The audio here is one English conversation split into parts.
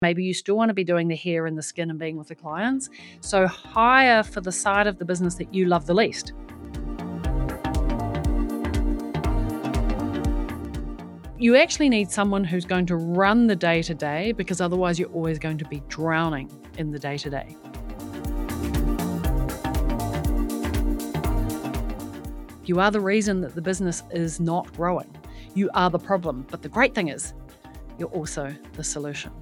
Maybe you still want to be doing the hair and the skin and being with the clients. So hire for the side of the business that you love the least. You actually need someone who's going to run the day-to-day, because otherwise you're always going to be drowning in the day-to-day. You are the reason that the business is not growing. You are the problem. But the great thing is, you're also the solution.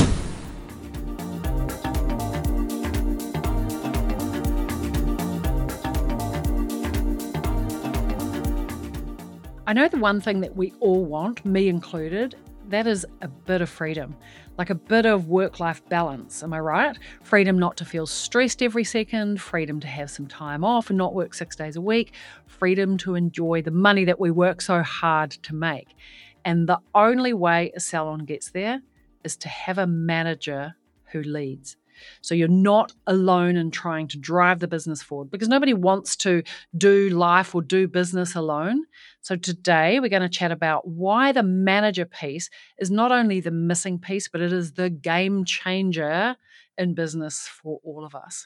I know the one thing that we all want, me included, that is a bit of freedom, like a bit of work-life balance. Am I right? Freedom not to feel stressed every second, freedom to have some time off and not work 6 days a week, freedom to enjoy the money that we work so hard to make. And the only way a salon gets there is to have a manager who leads. So you're not alone in trying to drive the business forward, because nobody wants to do life or do business alone. So today we're going to chat about why the manager piece is not only the missing piece, but it is the game changer in business for all of us.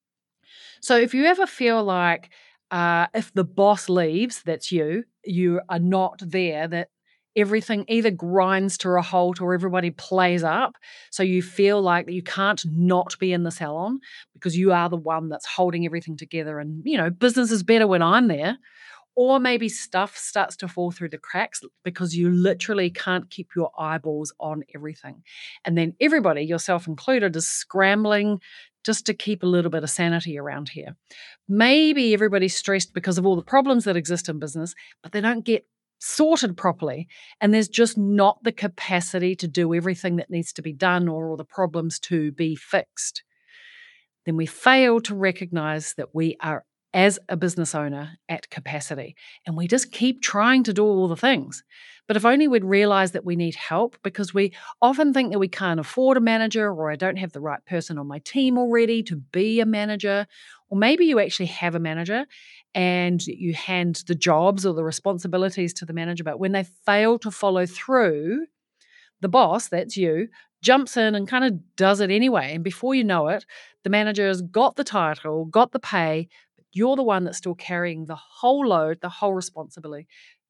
So if you ever feel like if the boss leaves, that's you are not there, that everything either grinds to a halt or everybody plays up. So you feel like you can't not be in the salon because you are the one that's holding everything together. And, business is better when I'm there. Or maybe stuff starts to fall through the cracks because you literally can't keep your eyeballs on everything. And then everybody, yourself included, is scrambling just to keep a little bit of sanity around here. Maybe everybody's stressed because of all the problems that exist in business, but they don't get sorted properly, and there's just not the capacity to do everything that needs to be done or all the problems to be fixed. Then we fail to recognize that we are, as a business owner, at capacity, and we just keep trying to do all the things. But if only we'd realize that we need help, because we often think that we can't afford a manager, or I don't have the right person on my team already to be a manager. Or maybe you actually have a manager and you hand the jobs or the responsibilities to the manager, but when they fail to follow through, the boss, that's you, jumps in and kind of does it anyway. And before you know it, the manager has got the title, got the pay, but you're the one that's still carrying the whole load, the whole responsibility,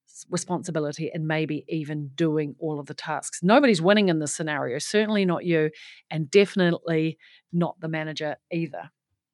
and maybe even doing all of the tasks. Nobody's winning in this scenario, certainly not you, and definitely not the manager either.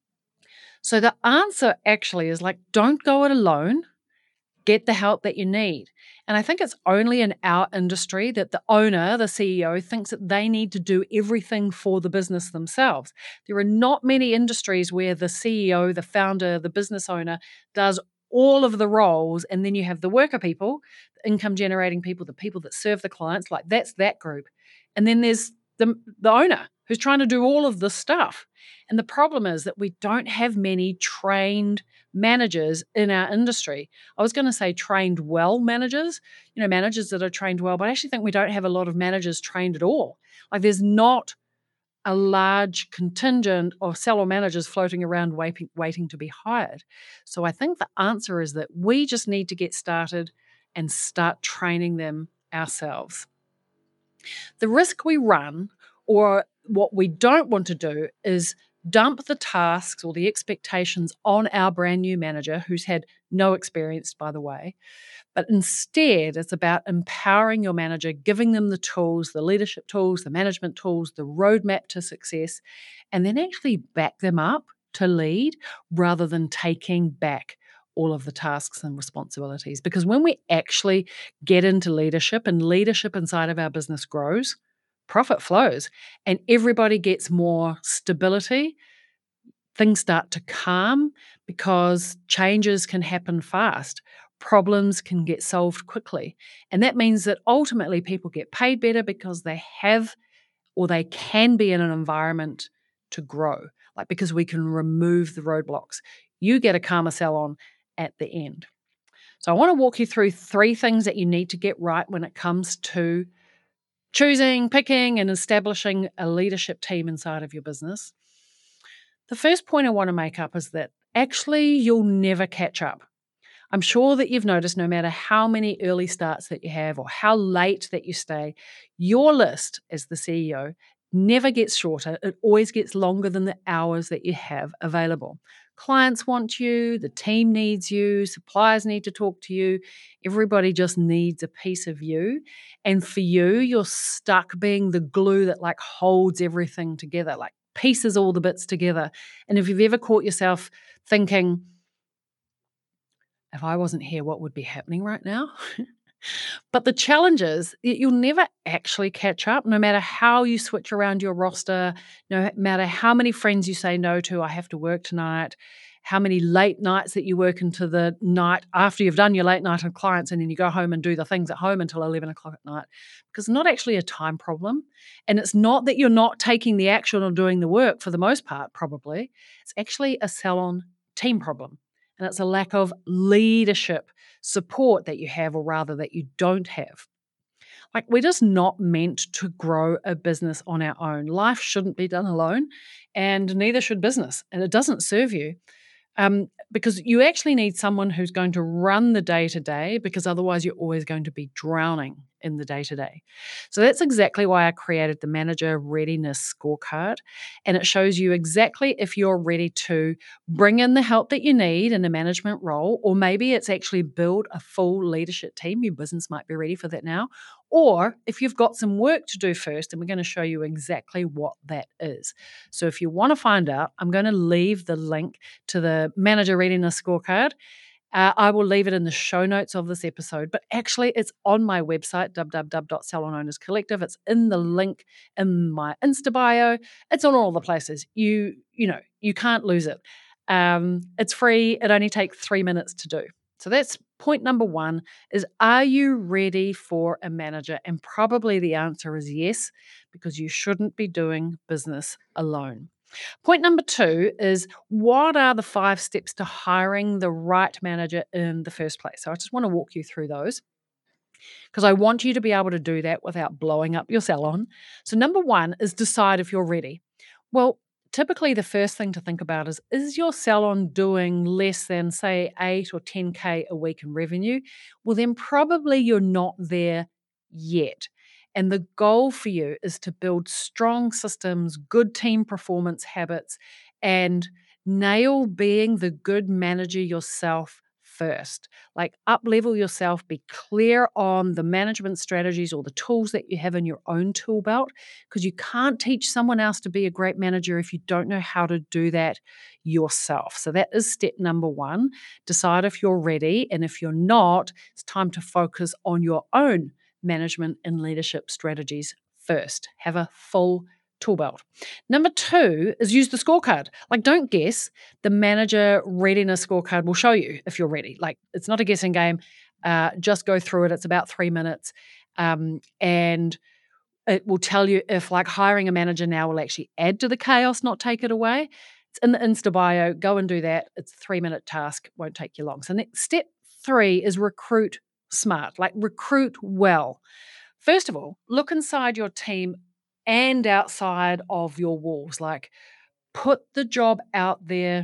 So the answer actually is don't go it alone. Get the help that you need. And I think it's only in our industry that the owner, the CEO, thinks that they need to do everything for the business themselves. There are not many industries where the CEO, the founder, the business owner does all of the roles, and then you have the worker people, the income generating people, the people that serve the clients, that's that group. And then there's the owner who's trying to do all of this stuff. And the problem is that we don't have many trained managers in our industry. I was going to say trained well managers, managers that are trained well, but I actually think we don't have a lot of managers trained at all. There's not a large contingent of salon managers floating around waiting to be hired. So I think the answer is that we just need to get started and start training them ourselves. The risk we run, or what we don't want to do, is dump the tasks or the expectations on our brand new manager who's had no experience, by the way. But instead, it's about empowering your manager, giving them the tools, the leadership tools, the management tools, the roadmap to success, and then actually back them up to lead rather than taking back all of the tasks and responsibilities. Because when we actually get into leadership and leadership inside of our business grows, profit flows, and everybody gets more stability, things start to calm because changes can happen fast. Problems can get solved quickly. And that means that ultimately people get paid better because they have, or they can be in an environment to grow, because we can remove the roadblocks. You get a calmer salon at the end. So I want to walk you through 3 things that you need to get right when it comes to choosing, picking, and establishing a leadership team inside of your business. The first point I want to make up is that actually you'll never catch up. I'm sure that you've noticed no matter how many early starts that you have or how late that you stay, your list as the CEO never gets shorter. It always gets longer than the hours that you have available. Clients want you, the team needs you, suppliers need to talk to you. Everybody just needs a piece of you. And for you, you're stuck being the glue that like holds everything together, like pieces all the bits together. And if you've ever caught yourself thinking, if I wasn't here, what would be happening right now? But the challenge is you'll never actually catch up, no matter how you switch around your roster, no matter how many friends you say no to, I have to work tonight, how many late nights that you work into the night after you've done your late night on clients and then you go home and do the things at home until 11 o'clock at night. Because it's not actually a time problem. And it's not that you're not taking the action or doing the work for the most part, probably. It's actually a salon team problem. And it's a lack of leadership support that you have, or rather that you don't have. Like, we're just not meant to grow a business on our own. Life shouldn't be done alone, and neither should business. And it doesn't serve you. Because you actually need someone who's going to run the day to day, because otherwise you're always going to be drowning in the day to day. So that's exactly why I created the Manager Readiness Scorecard. And it shows you exactly if you're ready to bring in the help that you need in a management role, or maybe it's actually build a full leadership team. Your business might be ready for that now. Or if you've got some work to do first, and we're going to show you exactly what that is. So if you want to find out, I'm going to leave the link to the Manager Readiness Scorecard. I will leave it in the show notes of this episode, but actually it's on my website, www.salonownerscollective. It's in the link in my Insta bio. It's on all the places. You can't lose it. It's free. It only takes 3 minutes to do. So that's point number one is, are you ready for a manager? And probably the answer is yes, because you shouldn't be doing business alone. Point number two is, what are the 5 steps to hiring the right manager in the first place? So I just want to walk you through those, because I want you to be able to do that without blowing up your salon. So number one is decide if you're ready. Well, typically the first thing to think about is your salon doing less than, say, 8 or 10K a week in revenue? Well, then probably you're not there yet. And the goal for you is to build strong systems, good team performance habits, and nail being the good manager yourself first. Like, up level yourself, be clear on the management strategies or the tools that you have in your own tool belt, because you can't teach someone else to be a great manager if you don't know how to do that yourself. So that is step number one. Decide if you're ready. And if you're not, it's time to focus on your own management and leadership strategies first. Have a full tool belt. Number two is use the scorecard. Like, don't guess. The Manager Readiness Scorecard will show you if you're ready. Like, it's not a guessing game. Just go through it. It's about 3 minutes. And it will tell you if, like, hiring a manager now will actually add to the chaos, not take it away. It's in the Insta bio. Go and do that. It's a 3-minute task. Won't take you long. So step 3 is recruit smart. Like, recruit well. First of all, look inside your team and outside of your walls. Like, put the job out there.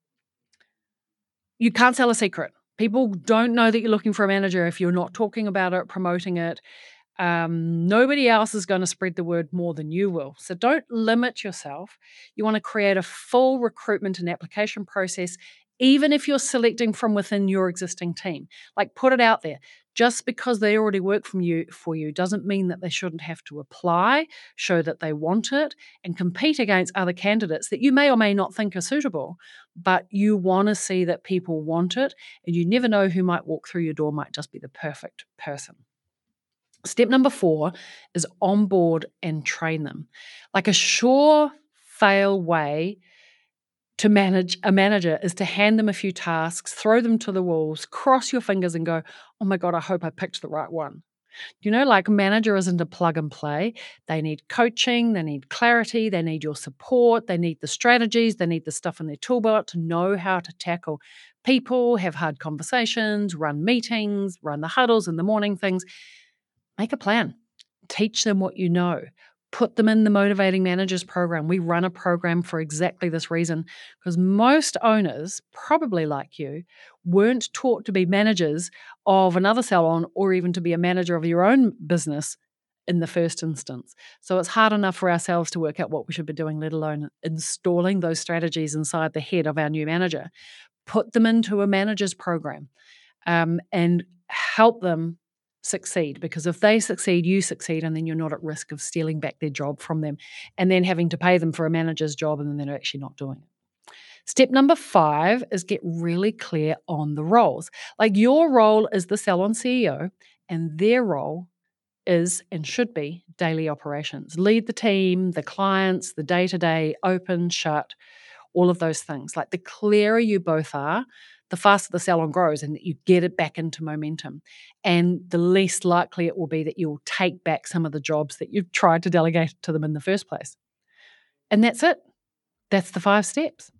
You can't sell a secret. People don't know that you're looking for a manager if you're not talking about it, promoting it. Nobody else is going to spread the word more than you will. So don't limit yourself. You want to create a full recruitment and application process, even if you're selecting from within your existing team. Like, put it out there. Just because they already work for you doesn't mean that they shouldn't have to apply, show that they want it, and compete against other candidates that you may or may not think are suitable. But you want to see that people want it, and you never know who might walk through your door might just be the perfect person. Step number 4 is onboard and train them. Like, a sure-fail way to manage a manager is to hand them a few tasks, throw them to the wolves, cross your fingers and go, oh my God, I hope I picked the right one. Like, manager isn't a plug and play. They need coaching, they need clarity, they need your support, they need the strategies, they need the stuff in their tool belt to know how to tackle people, have hard conversations, run meetings, run the huddles in the morning things. Make a plan. Teach them what you know. Put them in the Motivating Managers program. We run a program for exactly this reason, because most owners, probably like you, weren't taught to be managers of another salon or even to be a manager of your own business in the first instance. So it's hard enough for ourselves to work out what we should be doing, let alone installing those strategies inside the head of our new manager. Put them into a manager's program, and help them succeed, because if they succeed, you succeed, and then you're not at risk of stealing back their job from them and then having to pay them for a manager's job and then they're actually not doing it. Step number 5 is get really clear on the roles. Like, your role is the salon CEO, and their role is and should be daily operations. Lead the team, the clients, the day-to-day, open, shut, all of those things. Like, the clearer you both are, the faster the salon grows and you get it back into momentum. And the least likely it will be that you'll take back some of the jobs that you've tried to delegate to them in the first place. And that's it. That's the 5 steps.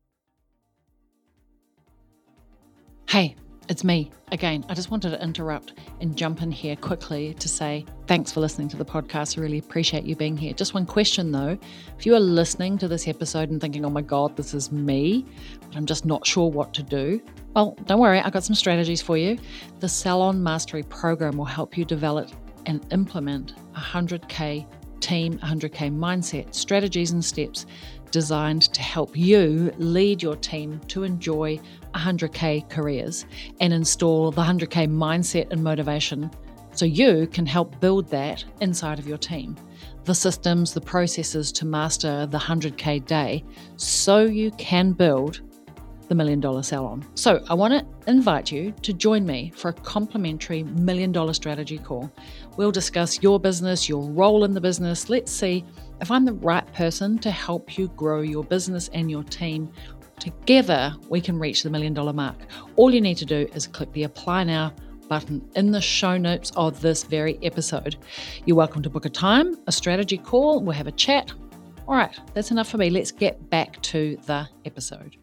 Hey, it's me again. I just wanted to interrupt and jump in here quickly to say thanks for listening to the podcast. I really appreciate you being here. Just one question though. If you are listening to this episode and thinking, oh my God, this is me, but I'm just not sure what to do, well, don't worry. I've got some strategies for you. The Salon Mastery Program will help you develop and implement a 100K team, 100K mindset, strategies and steps designed to help you lead your team to enjoy 100K careers and install the 100K mindset and motivation so you can help build that inside of your team. The systems, the processes to master the 100K day so you can build the $1 million salon. So I want to invite you to join me for a complimentary $1 million strategy call. We'll discuss your business, your role in the business. Let's see if I'm the right person to help you grow your business and your team. Together, we can reach the $1 million mark. All you need to do is click the Apply Now button in the show notes of this very episode. You're welcome to book a time, a strategy call. We'll have a chat. All right, that's enough for me. Let's get back to the episode.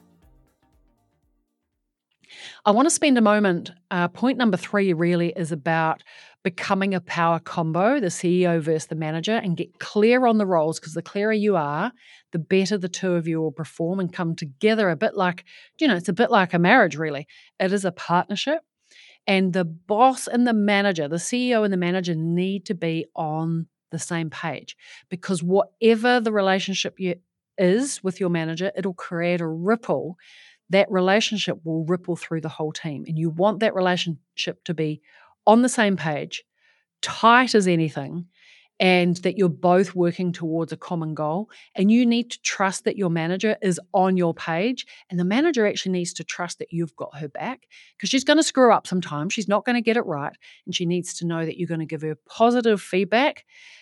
I want to spend a moment. Point number 3 really is about becoming a power combo, the CEO versus the manager, and get clear on the roles, because the clearer you are, the better the two of you will perform and come together a bit like, it's a bit like a marriage, really. It is a partnership, and the boss and the manager, the CEO and the manager, need to be on the same page, because whatever the relationship is with your manager, it'll create a ripple. That relationship will ripple through the whole team. And you want that relationship to be on the same page, tight as anything, and that you're both working towards a common goal. And you need to trust that your manager is on your page. And the manager actually needs to trust that you've got her back, because she's going to screw up sometimes. She's not going to get it right. And she needs to know that you're going to give her positive feedback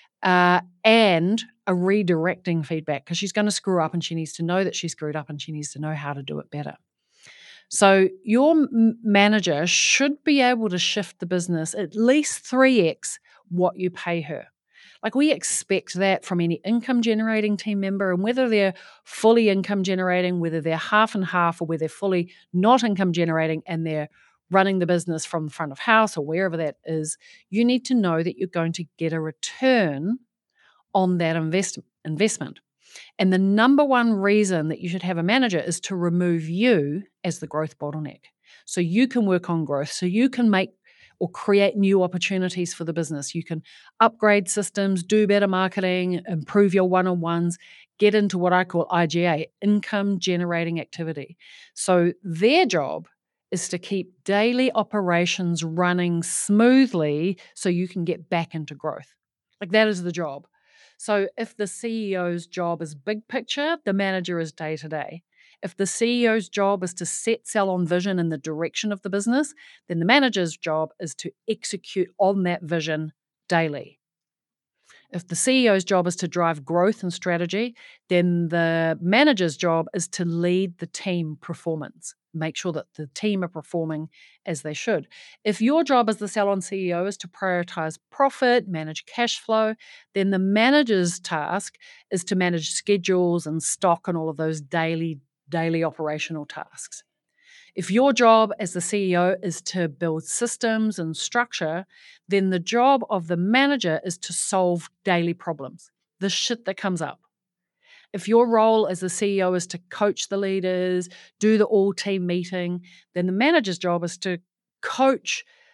and a redirecting feedback, because she's going to screw up and she needs to know that she screwed up and she needs to know how to do it better. So your manager should be able to shift the business at least 3x what you pay her. Like, we expect that from any income generating team member, and whether they're fully income generating, whether they're half and half, or whether they're fully not income generating and they're running the business from the front of house or wherever that is, you need to know that you're going to get a return on that investment. And the number one reason that you should have a manager is to remove you as the growth bottleneck. So you can work on growth, so you can make or create new opportunities for the business. You can upgrade systems, do better marketing, improve your one-on-ones, get into what I call IGA, income generating activity. So their job is to keep daily operations running smoothly so you can get back into growth. Like, that is the job. So if the CEO's job is big picture, the manager is day to day. If the CEO's job is to set salon vision in the direction of the business, then the manager's job is to execute on that vision daily. If the CEO's job is to drive growth and strategy, then the manager's job is to lead the team performance, make sure that the team are performing as they should. If your job as the salon CEO is to prioritize profit, manage cash flow, then the manager's task is to manage schedules and stock and all of those daily operational tasks. If your job as the CEO is to build systems and structure, then the job of the manager is to solve daily problems, the shit that comes up. If your role as the CEO is to coach the leaders, do the all-team meeting, then the manager's job is to coach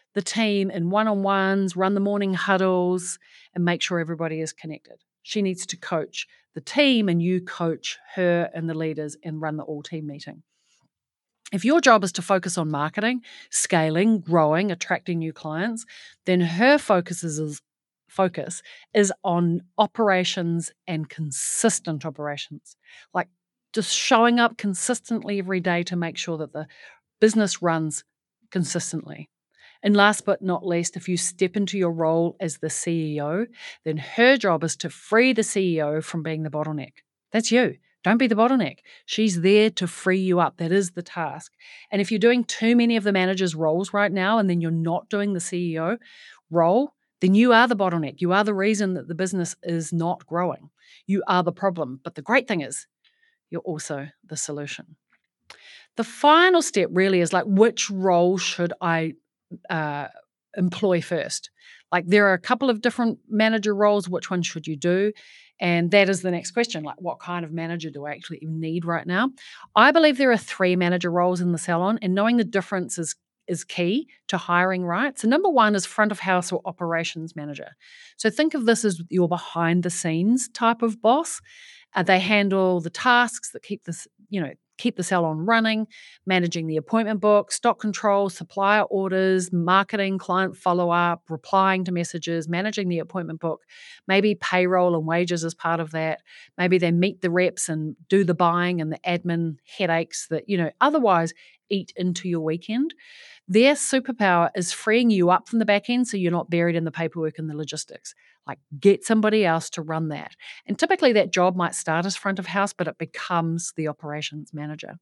the team in one-on-ones, run the morning huddles, and make sure everybody is connected. She needs to coach the team, and you coach her and the leaders and run the all-team meeting. If your job is to focus on marketing, scaling, growing, attracting new clients, then her focus is on operations and consistent operations. Like just showing up consistently every day to make sure that the business runs consistently. And last but not least, if you step into your role as the CEO, then her job is to free the CEO from being the bottleneck. That's you. Don't be the bottleneck. She's there to free you up. That is the task. And if you're doing too many of the manager's roles right now and then you're not doing the CEO role, then you are the bottleneck. You are the reason that the business is not growing. You are the problem. But the great thing is, you're also the solution. The final step really is like, which role should I employ first? Like, there are a couple of different manager roles. Which one should you do? And that is the next question. Like, what kind of manager do I actually need right now? I believe there are 3 manager roles in the salon, and knowing the difference is key to hiring right. So number 1 is front of house or operations manager. So think of this as your behind the scenes type of boss. They handle the tasks that keep the salon running, managing the appointment book, stock control, supplier orders, marketing, client follow-up, replying to messages, managing the appointment book, maybe payroll and wages as part of that. Maybe they meet the reps and do the buying and the admin headaches that, otherwise eat into your weekend. Their superpower is freeing you up from the back end so you're not buried in the paperwork and the logistics. Like, get somebody else to run that. And typically that job might start as front of house, but it becomes the operations manager.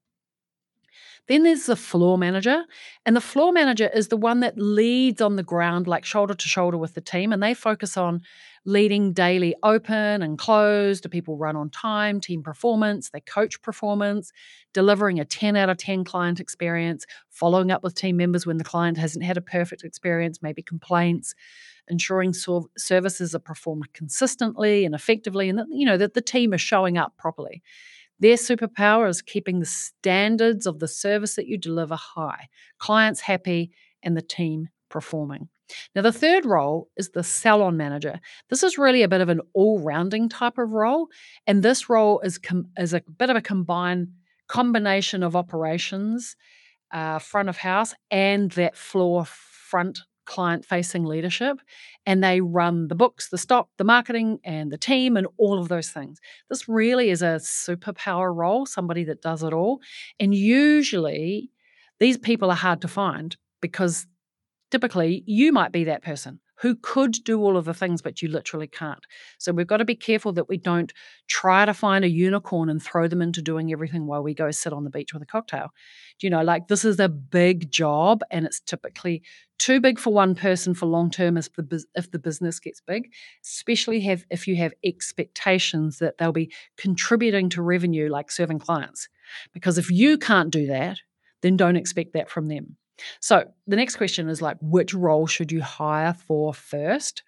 Then there's the floor manager, and the floor manager is the one that leads on the ground, like shoulder to shoulder with the team, and they focus on leading daily open and close. Do people run on time, team performance, they coach performance, delivering a 10 out of 10 client experience, following up with team members when the client hasn't had a perfect experience, maybe complaints, ensuring services are performed consistently and effectively, and that the team is showing up properly. Their superpower is keeping the standards of the service that you deliver high, clients happy, and the team performing. Now, the third role is the salon manager. This is really a bit of an all-rounding type of role, and this role is a bit of a combination of operations, front of house, and that floor front client-facing leadership, and they run the books, the stock, the marketing, and the team, and all of those things. This really is a superpower role, somebody that does it all, and usually these people are hard to find because typically you might be that person who could do all of the things, but you literally can't. So we've got to be careful that we don't try to find a unicorn and throw them into doing everything while we go sit on the beach with a cocktail. This is a big job, and it's typically too big for one person for long term if the business gets big, especially if you have expectations that they'll be contributing to revenue like serving clients. Because if you can't do that, then don't expect that from them. So the next question is like, which role should you hire for first?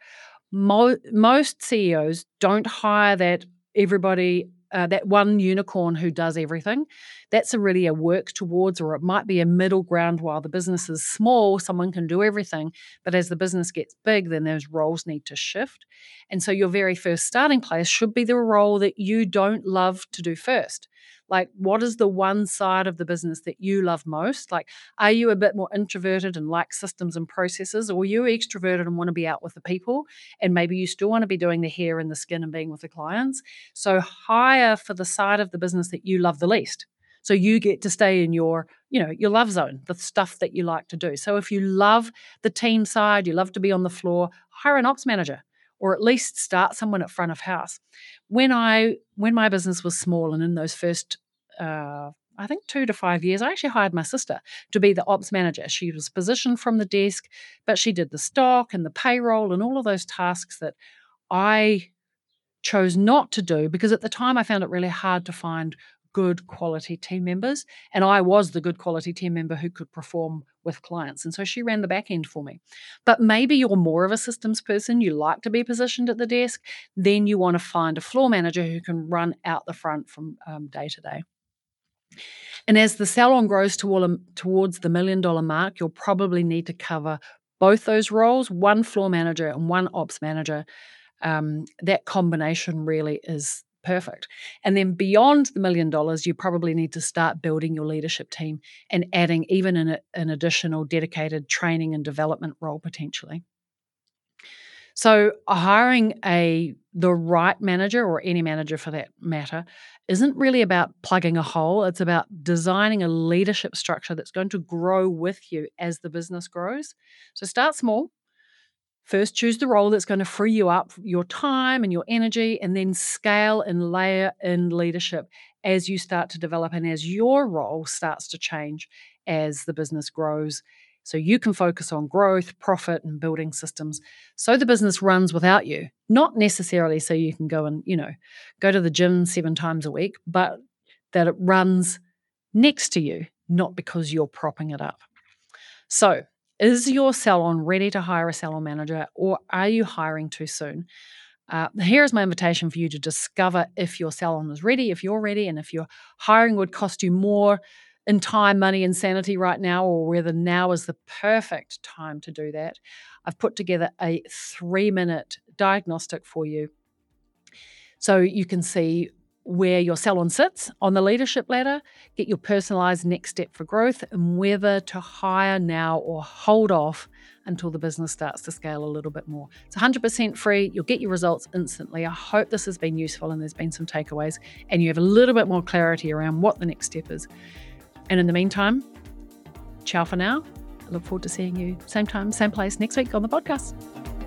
Most CEOs don't hire that one unicorn who does everything. That's really a work towards, or it might be a middle ground. While the business is small, someone can do everything. But as the business gets big, then those roles need to shift. And so your very first starting place should be the role that you don't love to do first. Like, what is the one side of the business that you love most? Like, are you a bit more introverted and like systems and processes, or are you extroverted and want to be out with the people? And maybe you still want to be doing the hair and the skin and being with the clients. So hire for the side of the business that you love the least. So you get to stay in your love zone, the stuff that you like to do. So if you love the team side, you love to be on the floor, hire an ops manager, or at least start someone at front of house. When my business was small and in those first, I think 2 to 5 years, I actually hired my sister to be the ops manager. She was positioned from the desk, but she did the stock and the payroll and all of those tasks that I chose not to do because at the time I found it really hard to find good quality team members, and I was the good quality team member who could perform with clients, and so she ran the back end for me. But maybe you're more of a systems person, you like to be positioned at the desk, then you want to find a floor manager who can run out the front from day to day. And as the salon grows towards the $1 million mark, you'll probably need to cover both those roles, one floor manager and one ops manager, that combination really is perfect. And then beyond the $1 million, you probably need to start building your leadership team and adding even an additional dedicated training and development role potentially. So hiring the right manager, or any manager for that matter, isn't really about plugging a hole. It's about designing a leadership structure that's going to grow with you as the business grows. So start small. First, choose the role that's going to free you up your time and your energy, and then scale and layer in leadership as you start to develop and as your role starts to change as the business grows. So you can focus on growth, profit, and building systems so the business runs without you. Not necessarily so you can go and, go to the gym 7 times a week, but that it runs next to you, not because you're propping it up. So, is your salon ready to hire a salon manager, or are you hiring too soon? Here's my invitation for you to discover if your salon is ready, if you're ready, and if your hiring would cost you more in time, money, and sanity right now, or whether now is the perfect time to do that. I've put together a 3-minute diagnostic for you so you can see where your salon sits on the leadership ladder, get your personalized next step for growth, and whether to hire now or hold off until the business starts to scale a little bit more. It's 100% free. You'll get your results instantly. I hope this has been useful and there's been some takeaways and you have a little bit more clarity around what the next step is. And in the meantime, ciao for now. I look forward to seeing you same time, same place next week on the podcast.